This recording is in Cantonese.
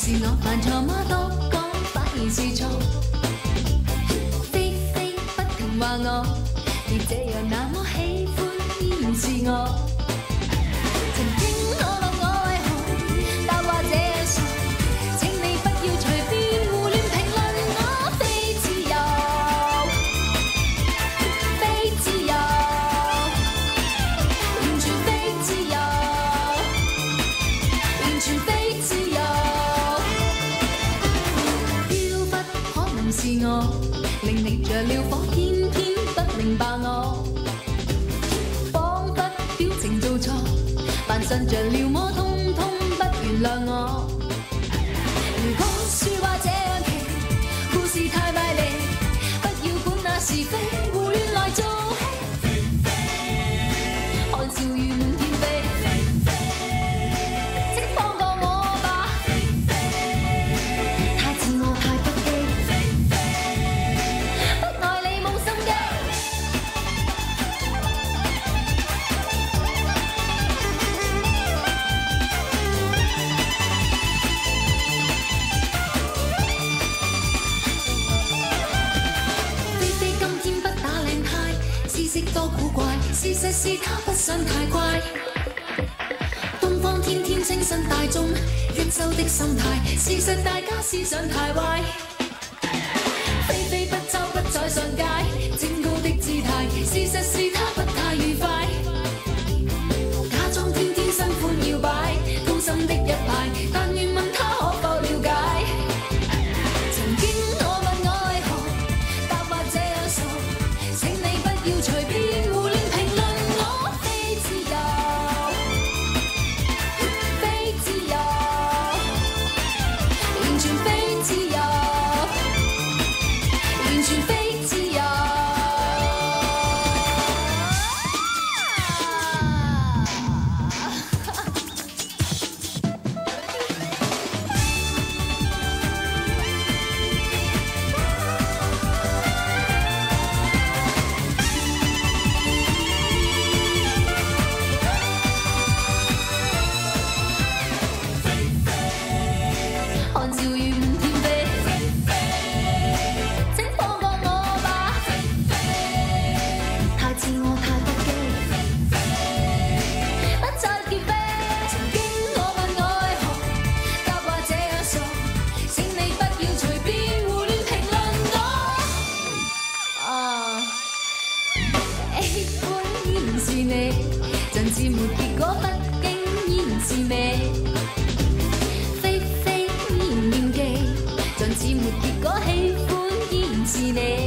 是我犯錯嗎？多講反而是錯。非非不停話我，你這樣那麼喜歡依然是我。曾經我問我為何，答話這樣傻。請你不要隨便胡亂評論我，非自由，非自由，完全非自由，完全非自由。飄忽可能是我，令你着了火，偏偏不明白我，彷彿表情做錯，扮信着了麼，通通不原諒我。如果說話這樣奇，故事太賣力，不要管那是非，胡亂來做戲，看笑語滿天飛，請放過我吧，太自我太不羈，不愛你冇心機。非非今天不打領呔，知識多古怪，事實是他不想太乖。東方天天清新大眾，一周的心態，事實大家思想太壞。非非不周不再上街，清高的姿態，事實是他不太愉快。假裝天天新歡搖擺，高深的一派，但願問他可否了解。曾經我問我為何，答話這樣傻，請你不要隨便胡亂評論我，非自由，非自由，完全非自由，完全非自由。看笑語滿天飛，請放過我吧，太自我太不羈，不再叫飛。曾經我問我為何，答話這樣傻，請你不要隨便胡亂評論我。喜歡依然是你，盡是沒結果，不經依然是你。非非依然念記，盡是沒結果，喜歡依然是你。